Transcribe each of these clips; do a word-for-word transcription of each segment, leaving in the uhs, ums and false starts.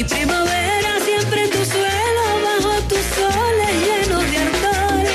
Mi primavera siempre en tu suelo, bajo tus soles llenos de ardor.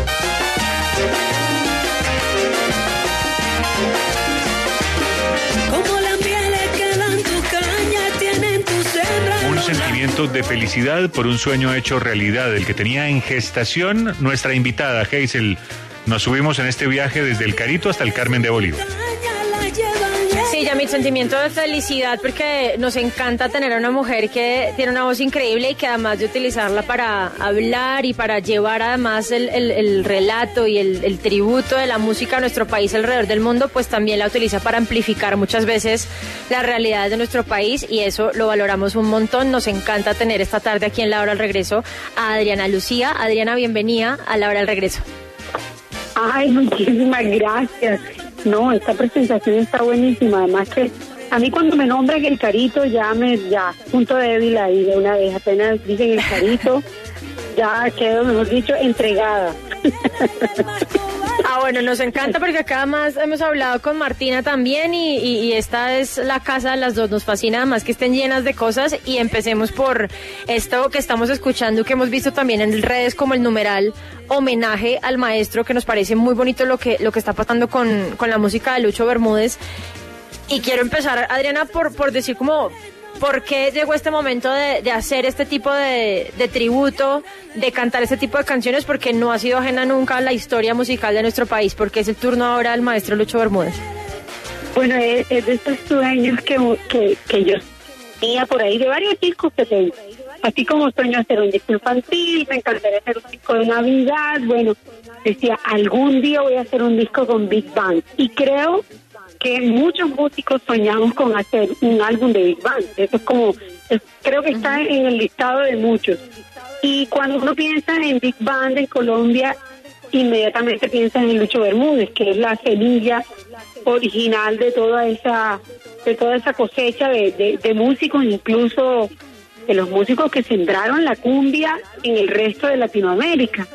Como las mieles que dan tu caña, tienen tus hembras. Un sentimiento de felicidad por un sueño hecho realidad, el que tenía en gestación nuestra invitada, Hazel. Nos subimos en este viaje desde el Carito hasta el Carmen de Bolívar. Sí, ya mi sentimiento de felicidad porque nos encanta tener a una mujer que tiene una voz increíble y que además de utilizarla para hablar y para llevar además el, el, el relato y el, el tributo de la música a nuestro país alrededor del mundo, pues también la utiliza para amplificar muchas veces las realidades de nuestro país y eso lo valoramos un montón. Nos encanta tener esta tarde aquí en La Hora del Regreso a Adriana Lucía. Adriana, bienvenida a La Hora del Regreso. Ay, muchísimas gracias. No, esta presentación está buenísima. Además que a mí cuando me nombran el Carito ya me, ya, punto débil ahí de una vez. Apenas dicen el Carito, ya quedo, mejor dicho, entregada. Ah, bueno, nos encanta porque acá además hemos hablado con Martina también y, y, y esta es la casa de las dos. Nos fascina además que estén llenas de cosas y empecemos por esto que estamos escuchando, que hemos visto también en redes como el numeral homenaje al maestro, que nos parece muy bonito lo que, lo que está pasando con, con la música de Lucho Bermúdez. Y quiero empezar, Adriana, por, por decir como... ¿Por qué llegó este momento de, de hacer este tipo de, de tributo, de cantar este tipo de canciones? Porque no ha sido ajena nunca a la historia musical de nuestro país, porque es el turno ahora del maestro Lucho Bermúdez. Bueno, es, es de estos sueños que, que, que yo tenía por ahí, de varios discos que tengo. Así como sueño hacer un disco infantil, me encantaría hacer un disco de Navidad. Bueno, decía, algún día voy a hacer un disco con Big Band. Y creo que muchos músicos soñamos con hacer un álbum de Big Band. Eso es como, es, creo que está en el listado de muchos. Y cuando uno piensa en Big Band en Colombia, inmediatamente piensa en Lucho Bermúdez, que es la semilla original de toda esa, de toda esa cosecha de, de, de músicos, incluso de los músicos que sembraron la cumbia en el resto de Latinoamérica.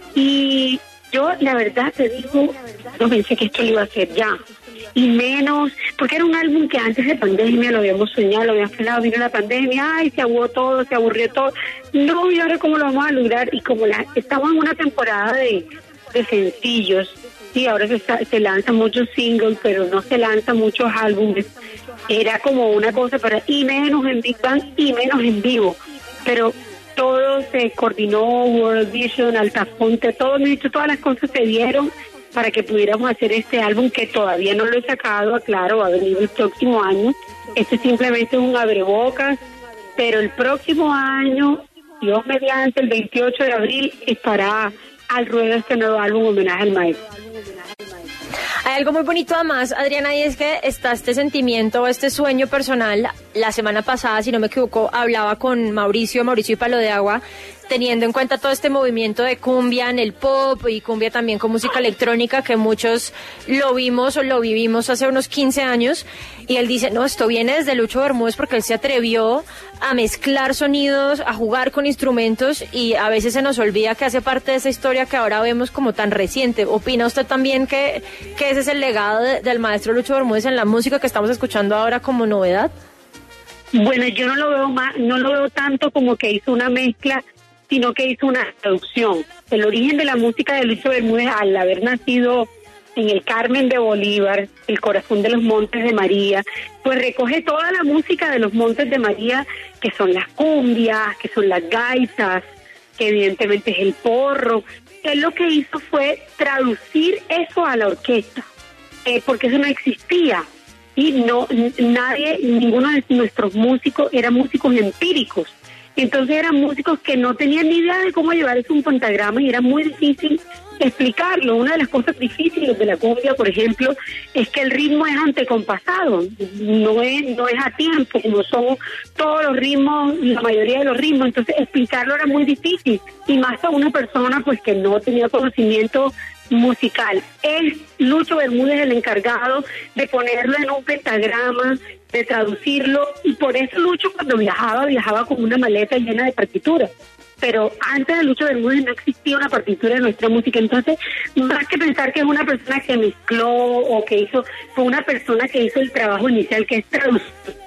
Y yo, la verdad, te digo, no pensé que esto lo iba a hacer ya. Y menos, porque era un álbum que antes de pandemia lo habíamos soñado, lo habíamos planeado, vino la pandemia, ay, se aburrió todo, se aburrió todo. No, y ahora cómo lo vamos a lograr. Y como la, estamos en una temporada de, de sencillos, sí, ahora se, se lanzan muchos singles, pero no se lanzan muchos álbumes. Era como una cosa para, y menos en Big Band, y menos en vivo. Pero todo se coordinó, World Vision, Altafonte, todo, todas las cosas se dieron para que pudiéramos hacer este álbum que todavía no lo he sacado, claro, va a venir el próximo año. Este simplemente es un abrebocas, pero el próximo año, Dios mediante, el veintiocho de abril, estará al ruedo este nuevo álbum homenaje al maestro. Hay algo muy bonito además, Adriana, y es que está este sentimiento, este sueño personal. La semana pasada, si no me equivoco, hablaba con Mauricio, Mauricio y Palo de Agua, teniendo en cuenta todo este movimiento de cumbia en el pop y cumbia también con música electrónica, que muchos lo vimos o lo vivimos hace unos quince años, y él dice, no, esto viene desde Lucho Bermúdez porque él se atrevió a mezclar sonidos, a jugar con instrumentos, y a veces se nos olvida que hace parte de esa historia que ahora vemos como tan reciente. ¿Opina usted también que, que ese es el legado de, del maestro Lucho Bermúdez en la música que estamos escuchando ahora como novedad? Bueno, yo no lo veo más, no lo veo tanto como que hizo una mezcla, sino que hizo una traducción. El origen de la música de Lucho Bermúdez, al haber nacido en el Carmen de Bolívar, el corazón de los Montes de María, pues recoge toda la música de los Montes de María, que son las cumbias, que son las gaitas, que evidentemente es el porro. Él lo que hizo fue traducir eso a la orquesta, eh, porque eso no existía. Y no, nadie, ninguno de nuestros músicos eran músicos empíricos. Entonces eran músicos que no tenían ni idea de cómo llevar eso un pentagrama y era muy difícil explicarlo. Una de las cosas difíciles de la cumbia, por ejemplo, es que el ritmo es antecompasado, no es, no es a tiempo, como son todos los ritmos, la mayoría de los ritmos. Entonces explicarlo era muy difícil, y más a una persona pues que no tenía conocimiento musical. Es Lucho Bermúdez el encargado de ponerlo en un pentagrama, de traducirlo, y por eso Lucho cuando viajaba, viajaba con una maleta llena de partituras. Pero antes de Lucho Bermúdez no existía una partitura de nuestra música. Entonces, más que pensar que es una persona que mezcló o que hizo, fue una persona que hizo el trabajo inicial, que es traducir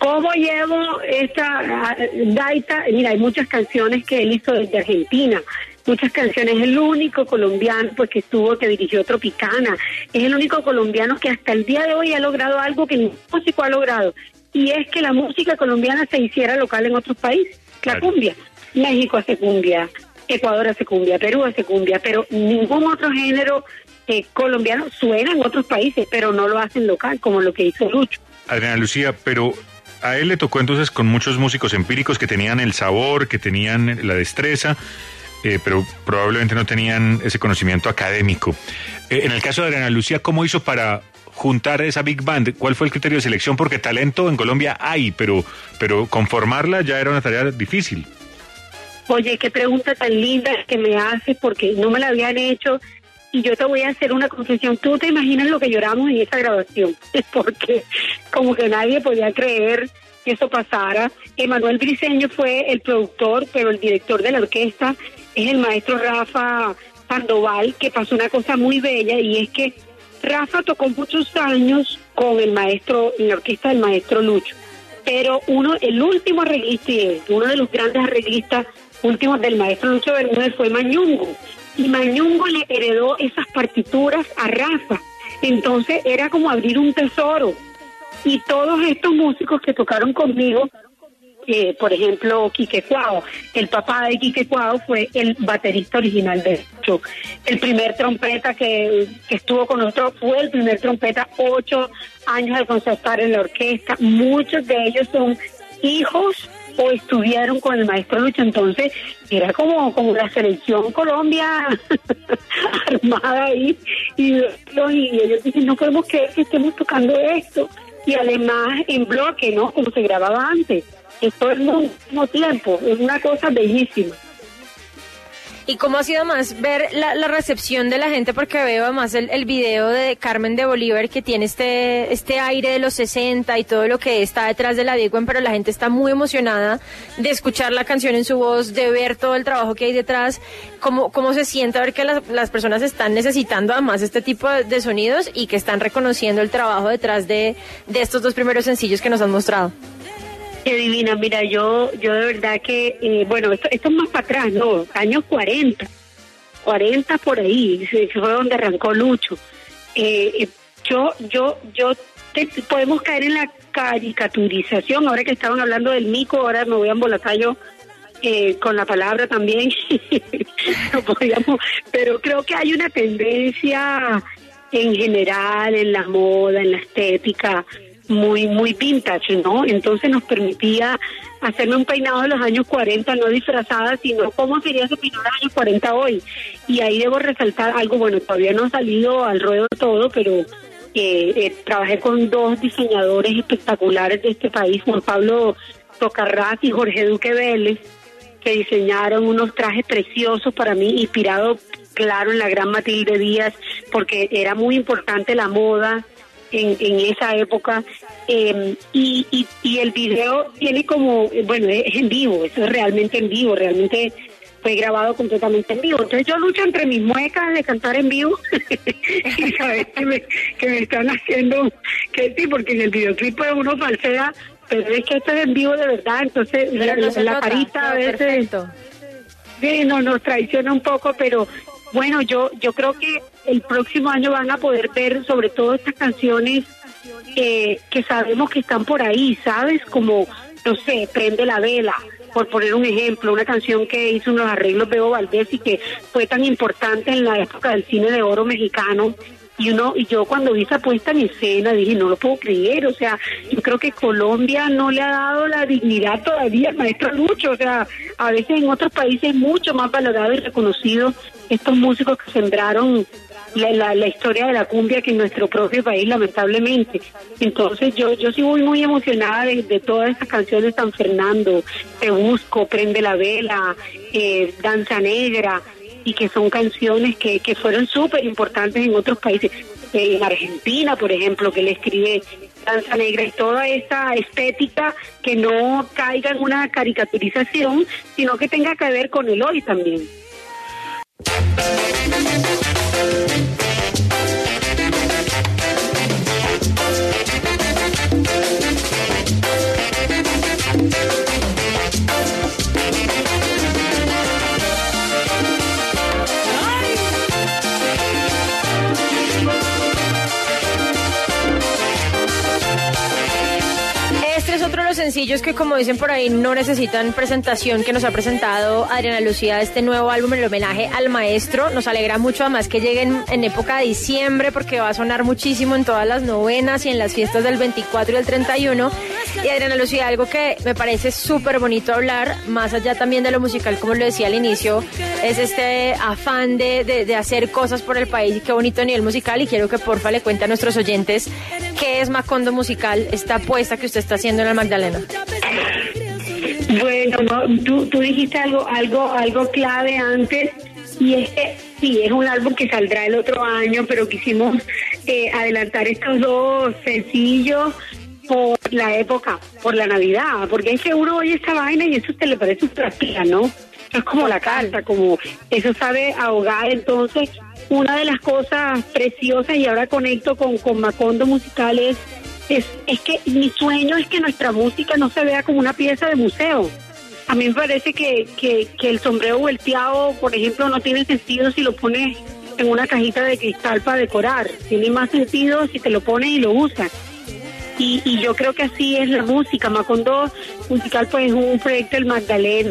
¿Cómo llevo esta gaita? Mira, hay muchas canciones que él hizo desde Argentina, muchas canciones. Es el único colombiano pues que estuvo, que dirigió Tropicana. Es el único colombiano que hasta el día de hoy ha logrado algo que ningún músico ha logrado. Y es que la música colombiana se hiciera local en otros países. La cumbia. México hace cumbia, Ecuador hace cumbia, Perú hace cumbia, pero ningún otro género eh, colombiano suena en otros países, pero no lo hacen local, como lo que hizo Lucho. Adriana Lucía, pero a él le tocó entonces con muchos músicos empíricos que tenían el sabor, que tenían la destreza, eh, pero probablemente no tenían ese conocimiento académico. Eh, en el caso de Adriana Lucía, ¿cómo hizo para juntar esa big band? ¿Cuál fue el criterio de selección? Porque talento en Colombia hay, pero, pero conformarla ya era una tarea difícil. Oye, qué pregunta tan linda que me haces, porque no me la habían hecho. Y yo te voy a hacer una confesión. Tú te imaginas lo que lloramos en esa grabación, porque como que nadie podía creer que eso pasara. Emanuel Briceño fue el productor, pero el director de la orquesta es el maestro Rafa Sandoval, que pasó una cosa muy bella, y es que Rafa tocó muchos años con el maestro, en la orquesta del maestro Lucho, pero uno, el último arreglista, uno de los grandes arreglistas últimos del maestro Lucho Bermúdez fue Mañungo, y Mañungo le heredó esas partituras a Rafa. Entonces era como abrir un tesoro, y todos estos músicos que tocaron conmigo, eh, por ejemplo Quique Cuao, el papá de Quique Cuao fue el baterista original de Lucho. El primer trompeta que, que estuvo con nosotros fue el primer trompeta, ocho años alcanzó a estar en la orquesta. Muchos de ellos son hijos o estudiaron con el maestro Lucho. Entonces era como como la selección Colombia armada ahí, y, y ellos dicen, no podemos creer que estemos tocando esto, y además en bloque, ¿no? Como se grababa antes, esto es al mismo tiempo, es una cosa bellísima. ¿Y cómo ha sido más ver la, la recepción de la gente? Porque veo además el, el video de Carmen de Bolívar, que tiene este este aire de los sesenta y todo lo que está detrás de la Big Band, pero la gente está muy emocionada de escuchar la canción en su voz, de ver todo el trabajo que hay detrás. ¿Cómo, cómo se siente ver que las, las personas están necesitando además este tipo de, de sonidos y que están reconociendo el trabajo detrás de, de estos dos primeros sencillos que nos han mostrado? Qué divina, mira, yo yo de verdad que, eh, bueno, esto, esto es más para atrás, ¿no? Años cuarenta, cuarenta por ahí, fue donde arrancó Lucho. Eh, yo, yo, yo, te, podemos caer en la caricaturización, ahora que estaban hablando del mico, ahora me voy a embolatar yo eh, con la palabra también, no podíamos, pero creo que hay una tendencia en general, en la moda, en la estética, muy muy vintage, ¿no? Entonces nos permitía hacerme un peinado de los años cuarenta, no disfrazada, sino cómo sería ese peinado de los años cuarenta hoy. Y ahí debo resaltar algo, bueno, todavía no ha salido al ruedo todo, pero eh, eh, trabajé con dos diseñadores espectaculares de este país, Juan Pablo Tocarraz y Jorge Duque Vélez, que diseñaron unos trajes preciosos para mí, inspirados, claro, en la gran Matilde Díaz, porque era muy importante la moda En, en esa época, eh, y, y, y el video tiene como, bueno, es en vivo, eso es realmente en vivo, realmente fue grabado completamente en vivo. Entonces yo lucho entre mis muecas de cantar en vivo y sabes que me, que me están haciendo, que sí, porque en el videoclip pues uno falsea, pero es que esto es en vivo de verdad, entonces pero la, no la, la carita a veces sí, no, nos traiciona un poco, pero bueno, yo yo creo que el próximo año van a poder ver sobre todo estas canciones eh, que sabemos que están por ahí, ¿sabes? Como, no sé, Prende la Vela, por poner un ejemplo, una canción que hizo unos arreglos Bebo Valdés y que fue tan importante en la época del cine de oro mexicano. Y uno y yo cuando vi esa puesta en escena dije, no lo puedo creer, o sea, yo creo que Colombia no le ha dado la dignidad todavía al maestro Lucho, o sea, a veces en otros países es mucho más valorado y reconocido estos músicos que sembraron la, la, la historia de la cumbia que en nuestro propio país, lamentablemente. Entonces yo yo sí voy muy emocionada de, de todas estas canciones, San Fernando, Te Busco, Prende la Vela, eh, Danza Negra, y que son canciones que, que fueron súper importantes en otros países. En Argentina, por ejemplo, que le escribe Danza Negra, y toda esa estética que no caiga en una caricaturización, sino que tenga que ver con el hoy también. los sencillos que, como dicen por ahí, no necesitan presentación, que nos ha presentado Adriana Lucía, este nuevo álbum en el homenaje al maestro. Nos alegra mucho además que lleguen en época de diciembre, porque va a sonar muchísimo en todas las novenas y en las fiestas del veinticuatro y del treinta y uno. Y Adriana Lucía, algo que me parece súper bonito hablar, más allá también de lo musical, como lo decía al inicio, es este afán de, de, de hacer cosas por el país, y qué bonito a nivel musical. Y quiero que porfa le cuente a nuestros oyentes qué es Macondo Musical, esta apuesta que usted está haciendo en la Magdalena. Bueno, no, tú, tú dijiste algo, algo, algo clave antes, y es que sí, es un álbum que saldrá el otro año, pero quisimos eh, adelantar estos dos sencillos por la época, por la Navidad, porque es que uno oye esta vaina y eso te le parece un trastilla, ¿no? Eso es como la casa, como eso sabe ahogar. Entonces, una de las cosas preciosas, y ahora conecto con, con Macondo Musical, es, es, es que mi sueño es que nuestra música no se vea como una pieza de museo. A mí me parece que, que, que el sombrero volteado, por ejemplo, no tiene sentido si lo pones en una cajita de cristal para decorar. Tiene más sentido si te lo pones y lo usas. Y, y yo creo que así es la música. Macondo Musical pues es un proyecto del Magdalena.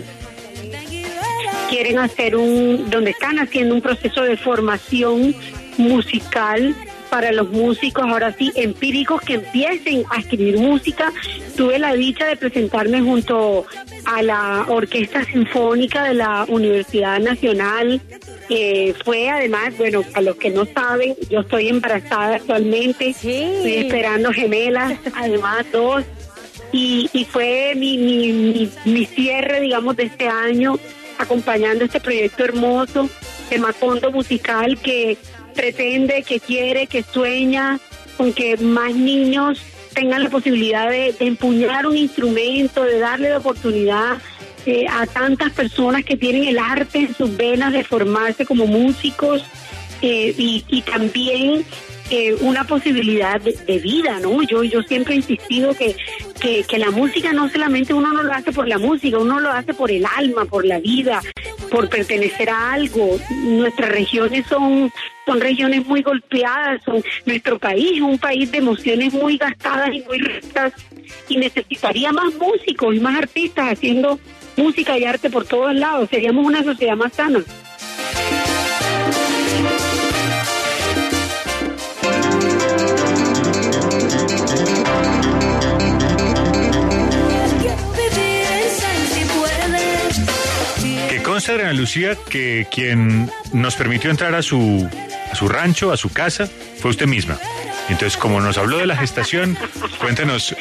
Quieren hacer un, donde están haciendo un proceso de formación musical para los músicos, ahora sí, empíricos, que empiecen a escribir música. Tuve la dicha de presentarme junto a la Orquesta Sinfónica de la Universidad Nacional. Eh, fue además, bueno, para los que no saben, yo estoy embarazada actualmente, sí. Estoy esperando gemelas, además dos, y, y fue mi, mi, mi, mi cierre, digamos, de este año, acompañando este proyecto hermoso de Macondo Musical, que pretende, que quiere, que sueña con que más niños tengan la posibilidad de, de empuñar un instrumento, de darle la oportunidad eh, a tantas personas que tienen el arte en sus venas de formarse como músicos, eh, y, y también eh, una posibilidad de, de vida, ¿no? Yo yo siempre he insistido que, que, que la música no solamente uno no lo hace por la música, uno lo hace por el alma, por la vida, por pertenecer a algo. Nuestras regiones son son regiones muy golpeadas, son nuestro país es un país de emociones muy gastadas y muy rectas, y necesitaría más músicos y más artistas haciendo música y arte por todos lados. Seríamos una sociedad más sana. Que consta, Adriana Lucía, que quien nos permitió entrar a su, a su rancho, a su casa, fue usted misma. Entonces, como nos habló de la gestación, cuéntenos.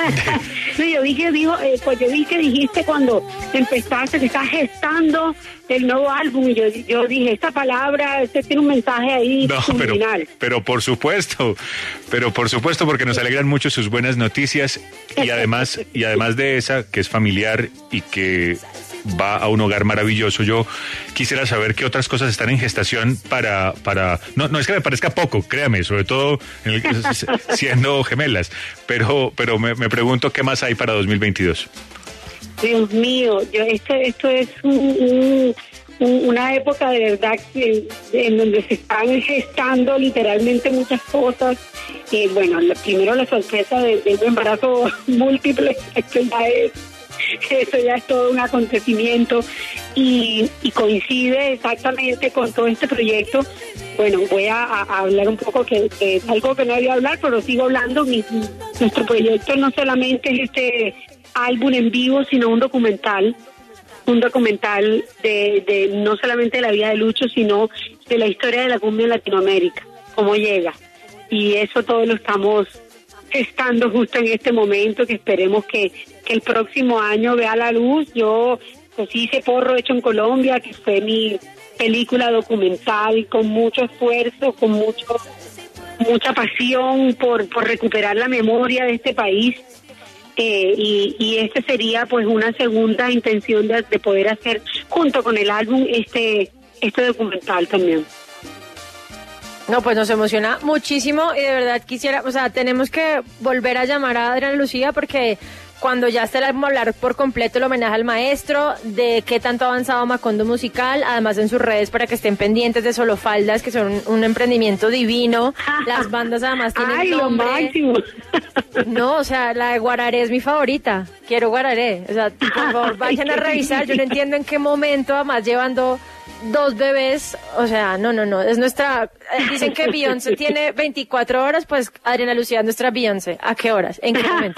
No, yo vi que dijo, eh, pues yo vi que dijiste cuando empezaste que estás gestando el nuevo álbum, y yo, yo dije, esta palabra, este tiene un mensaje ahí no, subliminal. Pero, pero por supuesto, pero por supuesto, porque nos alegran mucho sus buenas noticias, y además, y además de esa, que es familiar y que va a un hogar maravilloso. Yo quisiera saber qué otras cosas están en gestación para, para, no, no es que me parezca poco, créame, sobre todo en el, siendo gemelas, pero, pero me, me pregunto qué más hay para dos mil veintidós. Dios mío, yo esto, esto es un, un, un, una época de verdad que, en donde se están gestando literalmente muchas cosas. Eh, bueno, lo, primero la sorpresa de, de un embarazo múltiple, esto ya es Eso ya es todo un acontecimiento, y, y coincide exactamente con todo este proyecto. Bueno, voy a, a hablar un poco, que, que es algo que no había hablar, pero sigo hablando. Mi, nuestro proyecto no solamente es este álbum en vivo, sino un documental, un documental de, de no solamente de la vida de Lucho, sino de la historia de la cumbia en Latinoamérica, cómo llega. Y eso todo lo estamos gestando justo en este momento, que esperemos que, que el próximo año vea la luz. Yo pues hice Porro Hecho en Colombia, que fue mi película documental, con mucho esfuerzo, con mucho mucha pasión por, por recuperar la memoria de este país, eh, y, y este sería pues una segunda intención de, de poder hacer junto con el álbum este, este documental también. No, pues nos emociona muchísimo, y de verdad quisiera, o sea, tenemos que volver a llamar a Adriana Lucía, porque cuando ya esté el hablar por completo el homenaje al maestro, de qué tanto ha avanzado Macondo Musical, además en sus redes para que estén pendientes de Solo Faldas, que son un, un emprendimiento divino. Las bandas además tienen Ay, nombre. Lo máximo. No, o sea, la de Guararé es mi favorita. Quiero Guararé. O sea, por favor, vayan a revisar. Yo no entiendo en qué momento, además llevando dos bebés, o sea, no, no, no, es nuestra, dicen que Beyoncé tiene veinticuatro horas, pues Adriana Lucía es nuestra Beyoncé. ¿A qué horas? ¿En qué momento?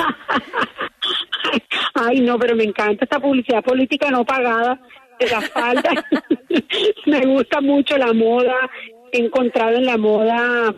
Ay, no, pero me encanta esta publicidad política no pagada de las faldas. Me gusta mucho la moda, he encontrado en la moda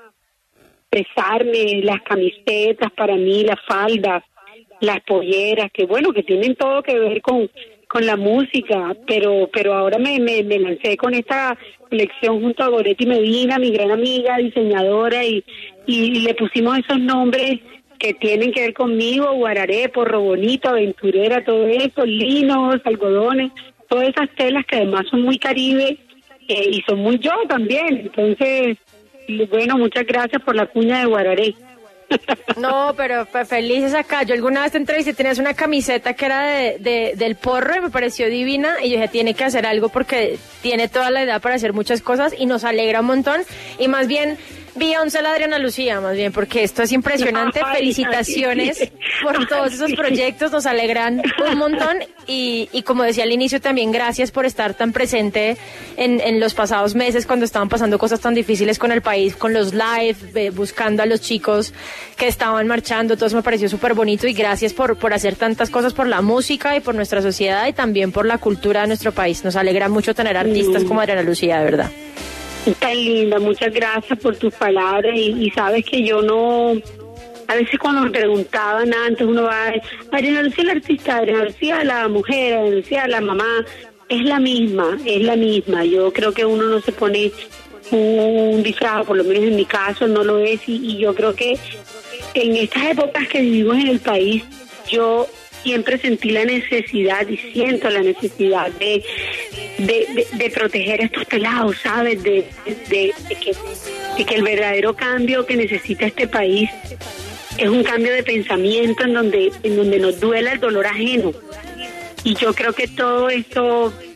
expresarme, las camisetas para mí, las faldas, las polleras, que bueno, que tienen todo que ver con con la música, pero pero ahora me, me, me lancé con esta colección junto a Goretti Medina, mi gran amiga, diseñadora, y, y le pusimos esos nombres que tienen que ver conmigo: Guararé, Porro Bonito, Aventurera, todo eso, linos, algodones, todas esas telas que además son muy caribe eh, y son muy yo también. Entonces, bueno, muchas gracias por la cuña de Guararé. No, pero felices acá. Yo alguna vez te entrevisté, tenías una camiseta que era de, de, del Porro y me pareció divina, y yo dije, tiene que hacer algo porque tiene toda la edad para hacer muchas cosas y nos alegra un montón. Y más bien, Beyoncé la Adriana Lucía, más bien, porque esto es impresionante. Ay, felicitaciones ay, por todos esos proyectos, nos alegran un montón. Y, y como decía al inicio, también gracias por estar tan presente en, en los pasados meses cuando estaban pasando cosas tan difíciles con el país, con los live, eh, buscando a los chicos que estaban marchando. Todo eso me pareció súper bonito, y gracias por, por hacer tantas cosas por la música y por nuestra sociedad y también por la cultura de nuestro país. Nos alegra mucho tener artistas mm. como Adriana Lucía, de verdad. Tan linda, muchas gracias por tus palabras, y, y sabes que yo no, a veces cuando me preguntaban antes, uno va, Adriana Lucía la artista, Adriana Lucía la mujer, Adriana Lucía la mamá, es la misma, es la misma. Yo creo que uno no se pone un disfraz, por lo menos en mi caso no lo es, y, y yo creo que en estas épocas que vivimos en el país, yo siempre sentí la necesidad y siento la necesidad de de, de, de proteger a estos pelados, ¿sabes? De, de, de, que, de que el verdadero cambio que necesita este país es un cambio de pensamiento en donde, en donde nos duela el dolor ajeno. Y yo creo que todo esto